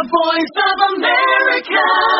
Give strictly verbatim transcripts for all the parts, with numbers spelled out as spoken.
voice of America.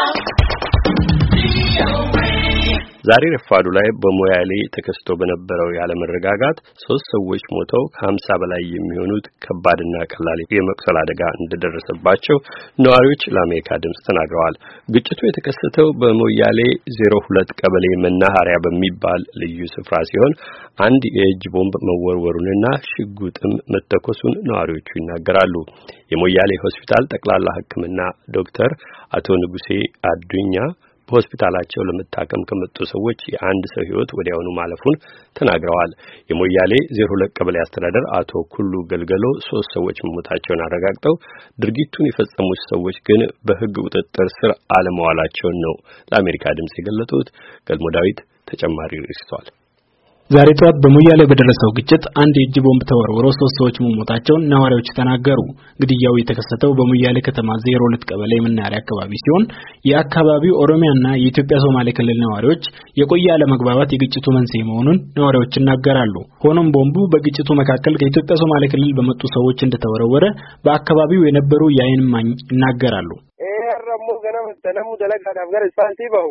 ዛሬ ረፋዱ ላይ በሞያሌ ተከስቶ በነበረው ያለመረጋጋት ሶስት ሰዎች ሞተው ከሀምሳ በላይ የሚሆኑት ከባድና ቀላል የመቁሰል አደጋ እንደደረሰባቸው ነዋሪዎች ለአሜሪካ ድምጽ ተናግረዋል። ግጭቱ የተከሰተው በሞያሌ ዜሮ ሁለት ቀበሌ መናኸሪያ በሚባል ልዩ ስፍራ ሲሆን አንድ የእጅ ቦምብ መወርወሩንና ሽጉጥም መተኮሱን ነዋሪዎቹ ይናገራሉ። የሞያሌ ሆስፒታል ጠቅላላ ሕክምና ዶክተር አቶ ንጉሴ አዱኛ በሆስፒታላቸው ለመታከም ከመጡ ሰዎች የአንድ ሰው ህይወት ወዲያውኑ ማለፉን ተናግረዋል። የሞያሌ ዜሮ ሁለት ቀበሌ አስተዳደር አቶ ኩሉ ገልገሎ ሶስት ሰዎች መሞታቸውን አረጋግጠው ድርጊቱን የፈጸሙት ሰዎች ግን በህግ ቁጥጥር ስር አለመዋላቸውን ነው ለአሜሪካ ድምጽ የገለጹት። ገልሞ ዳዊት ተጨማሪ ይስቷል። ዛሬ ጠዋት በሞያሌ በደረሰው ግጭት አንድ የእጅ ቦምብ ተወርውሮ ሶስት ሰዎች መሞታቸውን ነዋሪዎች ተናገሩ። ግድያው የተከሰተው በሞያሌ ከተማ ዜሮ ሁለት ቀበሌ መናኸሪያ አካባቢ ሲሆን የአካባቢው ኦሮሚያና የኢትዮጵያ ሶማሌ ክልል ነዋሪዎች የቆየ አለመግባባት የግጭቱ መንስኤ መሆኑን ነዋሪዎች ይናገራሉ። ሆኖም ቦምቡ በግጭቱ መካከል ከኢትዮጵያ ሶማሌ ክልል በመጡ ሰዎች እንደተወረወረ በአካባቢው የነበሩ የዓይን እማኝ ይናገራሉ። ኤራሞ ገናም ተነሙ ደለጋዳ ጋር ስፓልቲ ባው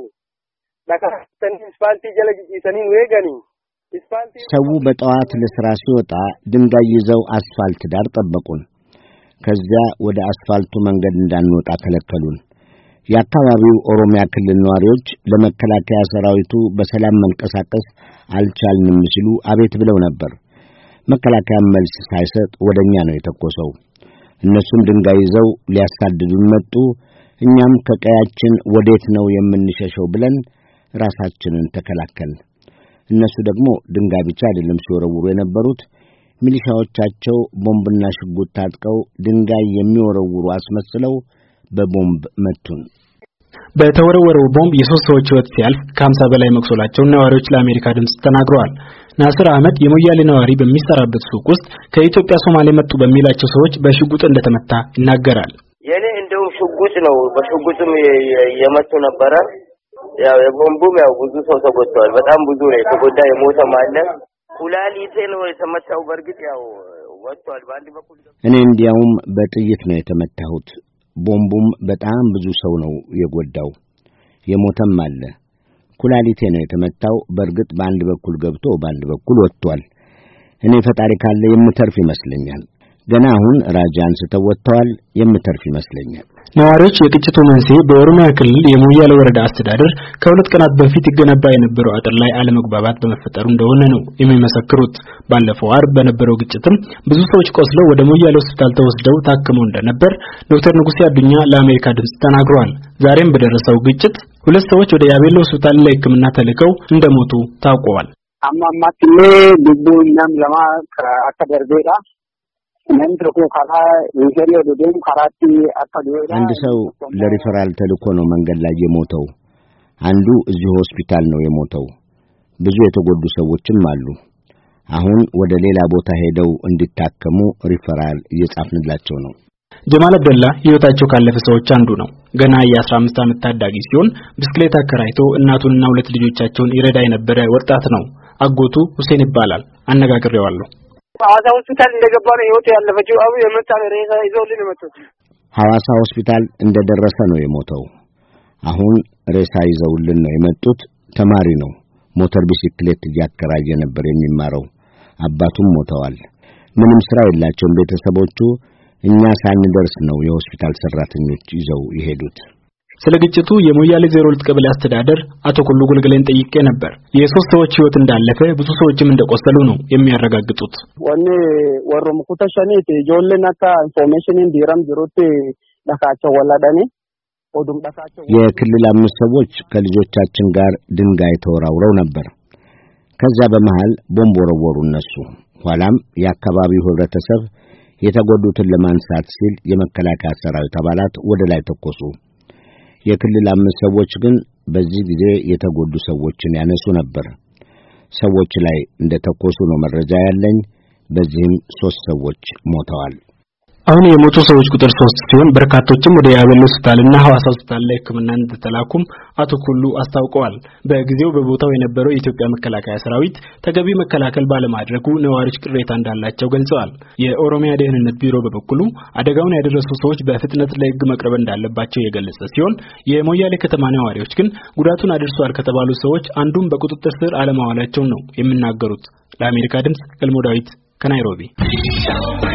ለካስተን ስፓልቲ ጀለጂሰኒን ወገኒ ሰው በጠዋት ለስራ ሲወጣ ድንጋይ ይዘው አስፋልት ዳር ጠበቁን። ከዚያ ወደ አስፋልቱ መንገድ እንዳንወጣ ከለከሉን። የአካባቢው ኦሮሚያ ክልል ነዋሪዎች ለመከላከያ ሰራዊቱ በሰላም መንቀሳቀስ አልቻልንም ሲሉ አቤት ብለው ነበር። መከላከያ መልስ ሳይሰጥ ወደኛ ነው የተኮሰው። እነሱም ድንጋይ ይዘው ሊያሳድዱን መጡ። እኛም ከቀያችን ወዴት ነው የምንሸሸው ብለን ራሳችንን ተከላከልን። እነሱ ደግሞ ድንጋይ ብቻ አይደለም ሲወረውሩ የነበሩት፣ ሚሊሻዎቻቸው ቦምብና ሽጉጥ ታጥቀው ድንጋይ የሚወረውሩ አስመስለው በቦምብ መቱን። በተወረወረው ቦምብ የሶስት ሰዎች ህይወት ሲያልፍ ከሀምሳ በላይ መቁሰላቸውን ነዋሪዎች ለአሜሪካ ድምጽ ተናግረዋል። ናስር አህመድ የሞያሌ ነዋሪ በሚሰራበት ሱቅ ውስጥ ከኢትዮጵያ ሶማሌ መጡ በሚላቸው ሰዎች በሽጉጥ እንደተመታ ይናገራል። የኔ እንደው ሽጉጥ ነው፣ በሽጉጥም የመቱ ነበረ። ያው የቦምቡም ያው ብዙ ሰው ተጎድቷል። በጣም ብዙ ነው የተጎዳ፣ የሞተም አለ። ኩላሊቴ ነው የተመታው። በርግጥ ያው ወጥቷል በአንድ በኩል። እኔ እንዲያውም በጥይት ነው የተመታሁት። ቦምቡም በጣም ብዙ ሰው ነው የጎዳው፣ የሞተም አለ። ኩላሊቴ ነው የተመታው። በርግጥ በአንድ በኩል ገብቶ በአንድ በኩል ወጥቷል። እኔ ፈጣሪ ካለ የምተርፍ ይመስለኛል። ገና አሁን ራጃን ስተወጥተዋል፣ የምተርፍ ይመስለኛል። ነዋሪዎች የግጭቱ መንስኤ በኦሮሚያ ክልል የሞያሌ ወረዳ አስተዳደር ከሁለት ቀናት በፊት ይገነባ የነበረው አጥር ላይ አለመግባባት በመፈጠሩ እንደሆነ ነው የሚመሰክሩት። ባለፈው አርብ በነበረው ግጭትም ብዙ ሰዎች ቆስለው ወደ ሞያሌ ሆስፒታል ተወስደው ታክመው እንደነበር ዶክተር ንጉሴ አዱኛ ለአሜሪካ ድምጽ ተናግረዋል። ዛሬም በደረሰው ግጭት ሁለት ሰዎች ወደ ያቤሎ ሆስፒታል ለሕክምና ተልከው እንደሞቱ ታውቋል። አማማትሌ ልቡኛም ለማ አከደርቤዳ አንድ ሰው ለሪፈራል ተልኮ ነው መንገድ ላይ የሞተው። አንዱ እዚህ ሆስፒታል ነው የሞተው። ብዙ የተጎዱ ሰዎችም አሉ። አሁን ወደ ሌላ ቦታ ሄደው እንዲታከሙ ሪፈራል እየጻፍንላቸው ነው። ጀማል አብደላ ህይወታቸው ካለፈ ሰዎች አንዱ ነው። ገና የአስራ አምስት ዓመት ታዳጊ ሲሆን ብስክሌት አከራይቶ እናቱንና ሁለት ልጆቻቸውን ይረዳ የነበረ ወጣት ነው። አጎቱ ሁሴን ይባላል። አነጋግሬዋለሁ። ሐዋሳ ሆስፒታል እንደገባ ነው ህይወቱ ያለፈው። አቡ የመጣ ሬሳ ይዘውልን መጥተው ሐዋሳ ሆስፒታል እንደደረሰ ነው የሞተው። አሁን ሬሳ ይዘውልን ነው የመጡት። ተማሪ ነው። ሞተር ቢስክሌት እያከራየ ነበር የሚማረው። አባቱም ሞተዋል። ምንም ስራ የላቸውም ቤተሰቦቹ። እኛ ሳንደርስ ነው የሆስፒታል ሰራተኞች ይዘው የሄዱት። ስለ ግጭቱ የሞያሌ ዜሮ ሁለት ቀበሌ አስተዳደር አቶ ኩሉ ገልገለን ጠይቄ ነበር። የሶስት ሰዎች ህይወት እንዳለፈ ብዙ ሰዎችም እንደቆሰሉ ነው የሚያረጋግጡት። ወኔ ወሮም ኩተሸኔት ጆለናታ ኢንፎርሜሽን እንዲራም ጅሮት ለካቸው ወላዳኔ ኦዱም ለካቸው የክልል አምስት ሰዎች ከልጆቻችን ጋር ድንጋይ ተወራውረው ነበር። ከዛ በመሃል ቦምብ ወረወሩ እነሱ። ኋላም የአካባቢው ህብረተሰብ የተጎዱትን ለማንሳት ሲል የመከላከያ ሰራዊት አባላት ወደ ላይ ተኮሱ። የክልል አምስት ሰዎች ግን በዚህ ጊዜ የተጎዱ ሰዎችን ያነሱ ነበር። ሰዎች ላይ እንደተኮሱ ነው መረጃ ያለኝ። በዚህም ሶስት ሰዎች ሞተዋል። አሁን የሞቱ ሰዎች ቁጥር ሶስት ሲሆን በርካቶችም ወደ ያበሉ ሆስፒታልና ሐዋሳ ሆስፒታል ላይ ሕክምና እንደተላኩም አቶ ኩሉ አስታውቀዋል። በጊዜው በቦታው የነበረው የኢትዮጵያ መከላከያ ሰራዊት ተገቢ መከላከል ባለማድረጉ ነዋሪዎች ቅሬታ እንዳላቸው ገልጸዋል። የኦሮሚያ ደህንነት ቢሮ በበኩሉ አደጋውን ያደረሱ ሰዎች በፍጥነት ለሕግ መቅረብ እንዳለባቸው የገለጸ ሲሆን የሞያሌ ከተማ ነዋሪዎች ግን ጉዳቱን አድርሷል ከተባሉ ሰዎች አንዱም በቁጥጥር ስር አለማዋላቸው ነው የሚናገሩት። ለአሜሪካ ድምጽ ገልሞ ዳዊት ከናይሮቢ